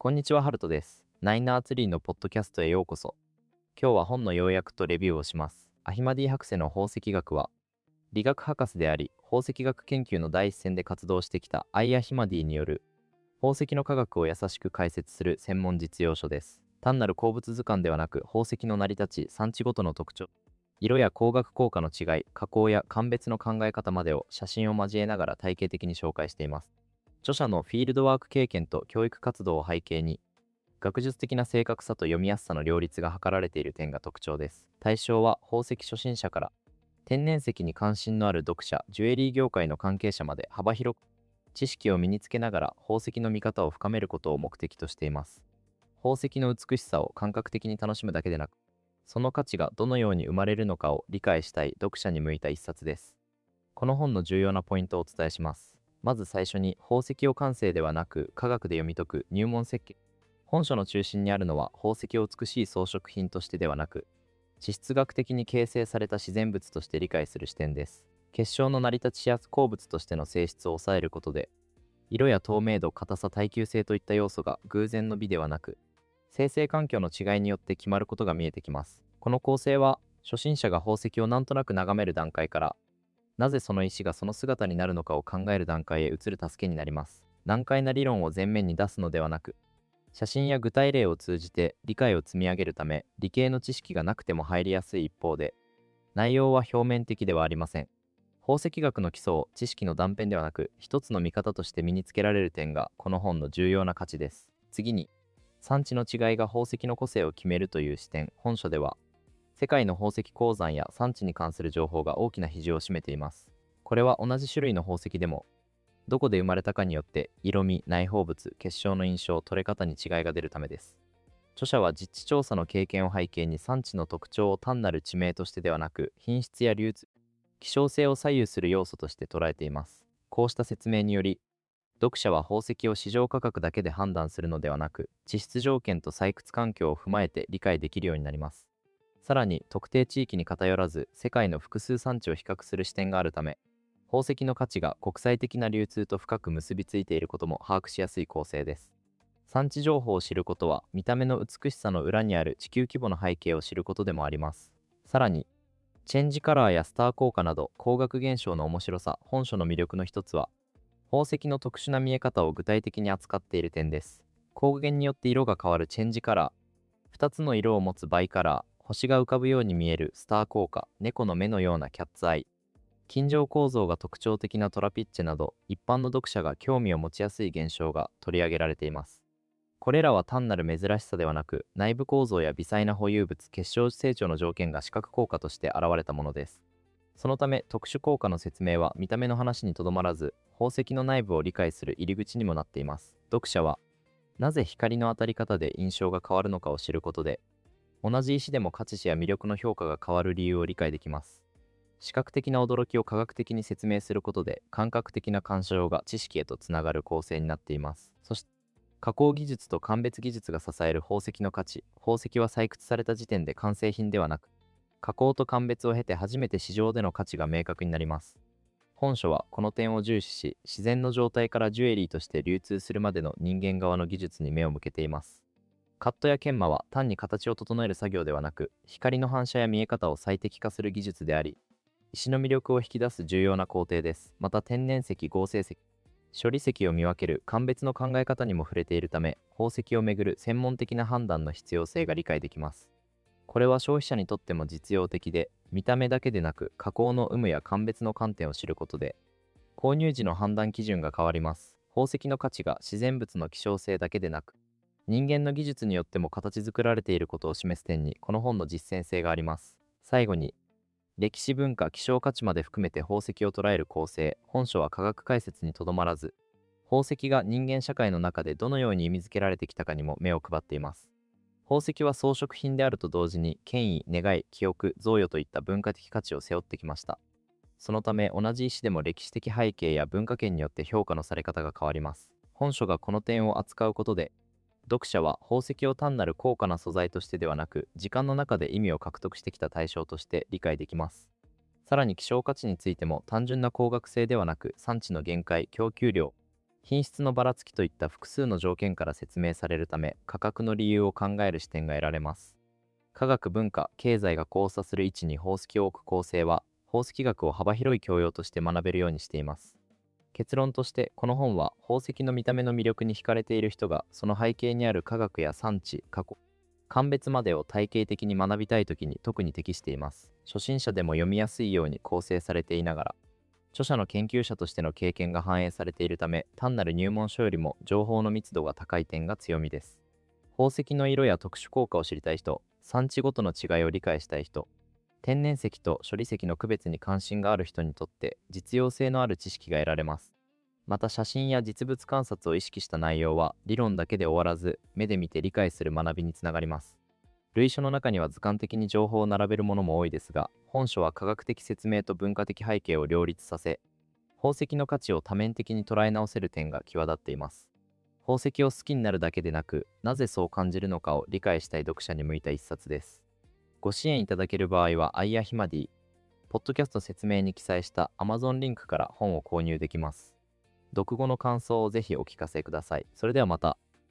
こんにちは、ハルトです。ナイナーツリーのポッドキャストへようこそ。今日は本の要約とレビューをします。アヒマディ博士の宝石学は、理学博士であり、宝石学研究の第一線で活動してきたアイ・アヒマディによる、宝石の科学を優しく解説する専門実用書です。単なる鉱物図鑑ではなく、宝石の成り立ち、産地ごとの特徴、色や光学効果の違い、加工や鑑別の考え方までを写真を交えながら体系的に紹介しています。著者のフィールドワーク経験と教育活動を背景に、学術的な正確さと読みやすさの両立が図られている点が特徴です。対象は宝石初心者から天然石に関心のある読者、ジュエリー業界の関係者まで幅広く知識を身につけながら宝石の見方を深めることを目的としています。宝石の美しさを感覚的に楽しむだけでなく、その価値がどのように生まれるのかを理解したい読者に向いた一冊です。この本の重要なポイントをお伝えします。まず最初に、宝石を感性ではなく科学で読み解く入門設計。本書の中心にあるのは、宝石を美しい装飾品としてではなく、地質学的に形成された自然物として理解する視点です。結晶の成り立ちや鉱物としての性質を抑えることで、色や透明度、硬さ、耐久性といった要素が偶然の美ではなく、生成環境の違いによって決まることが見えてきます。この構成は、初心者が宝石をなんとなく眺める段階から、なぜその石がその姿になるのかを考える段階へ移る助けになります。難解な理論を前面に出すのではなく、写真や具体例を通じて理解を積み上げるため、理系の知識がなくても入りやすい一方で、内容は表面的ではありません。宝石学の基礎を知識の断片ではなく、一つの見方として身につけられる点がこの本の重要な価値です。次に、産地の違いが宝石の個性を決めるという視点。本書では、世界の宝石鉱山や産地に関する情報が大きな比重を占めています。これは同じ種類の宝石でも、どこで生まれたかによって色味、内包物、結晶の印象、取れ方に違いが出るためです。著者は実地調査の経験を背景に、産地の特徴を単なる地名としてではなく、品質や流通、希少性を左右する要素として捉えています。こうした説明により、読者は宝石を市場価格だけで判断するのではなく、地質条件と採掘環境を踏まえて理解できるようになります。さらに、特定地域に偏らず世界の複数産地を比較する視点があるため、宝石の価値が国際的な流通と深く結びついていることも把握しやすい構成です。産地情報を知ることは、見た目の美しさの裏にある地球規模の背景を知ることでもあります。さらに、チェンジカラーやスター効果など光学現象の面白さ。本書の魅力の一つは、宝石の特殊な見え方を具体的に扱っている点です。光源によって色が変わるチェンジカラー、2つの色を持つバイカラー、星が浮かぶように見えるスター効果、猫の目のようなキャッツアイ、金状構造が特徴的なトラピッチェなど、一般の読者が興味を持ちやすい現象が取り上げられています。これらは単なる珍しさではなく、内部構造や微細な保有物、結晶成長の条件が視覚効果として現れたものです。そのため、特殊効果の説明は見た目の話にとどまらず、宝石の内部を理解する入り口にもなっています。読者は、なぜ光の当たり方で印象が変わるのかを知ることで、同じ石でも価値や魅力の評価が変わる理由を理解できます。視覚的な驚きを科学的に説明することで、感覚的な干渉が知識へとつながる構成になっています。そして、加工技術と鑑別技術が支える宝石の価値。宝石は採掘された時点で完成品ではなく、加工と鑑別を経て初めて市場での価値が明確になります。本書はこの点を重視し、自然の状態からジュエリーとして流通するまでの人間側の技術に目を向けています。カットや研磨は単に形を整える作業ではなく、光の反射や見え方を最適化する技術であり、石の魅力を引き出す重要な工程です。また、天然石、合成石、処理石を見分ける鑑別の考え方にも触れているため、宝石をめぐる専門的な判断の必要性が理解できます。これは消費者にとっても実用的で、見た目だけでなく加工の有無や鑑別の観点を知ることで、購入時の判断基準が変わります。宝石の価値が自然物の希少性だけでなく、人間の技術によっても形作られていることを示す点に、この本の実践性があります。最後に、歴史文化、希少価値まで含めて宝石を捉える構成。本書は科学解説にとどまらず、宝石が人間社会の中でどのように意味付けられてきたかにも目を配っています。宝石は装飾品であると同時に、権威、願い、記憶、贈与といった文化的価値を背負ってきました。そのため、同じ石でも歴史的背景や文化圏によって評価のされ方が変わります。本書がこの点を扱うことで、読者は宝石を単なる高価な素材としてではなく、時間の中で意味を獲得してきた対象として理解できます。さらに希少価値についても、単純な高額性ではなく、産地の限界、供給量、 品質のばらつきといった複数の条件から説明されるため、価格の理由を考える視点が得られます。科学、文化、経済が交差する位置に宝石を置く構成は、宝石学を幅広い教養として学べるようにしています。結論として、この本は宝石の見た目の魅力に惹かれている人が、その背景にある科学や産地、過去、鑑別までを体系的に学びたいときに特に適しています。初心者でも読みやすいように構成されていながら、著者の研究者としての経験が反映されているため、単なる入門書よりも情報の密度が高い点が強みです。宝石の色や特殊効果を知りたい人、産地ごとの違いを理解したい人、天然石と処理石の区別に関心がある人にとって実用性のある知識が得られます。また写真や実物観察を意識した内容は理論だけで終わらず、目で見て理解する学びにつながります。類書の中には図鑑的に情報を並べるものも多いですが、本書は科学的説明と文化的背景を両立させ、宝石の価値を多面的に捉え直せる点が際立っています。宝石を好きになるだけでなく、なぜそう感じるのかを理解したい読者に向いた一冊です。ご支援いただける場合は、アイアヒマディ、ポッドキャスト説明に記載した Amazon リンクから本を購入できます。読後の感想をぜひお聞かせください。それではまた。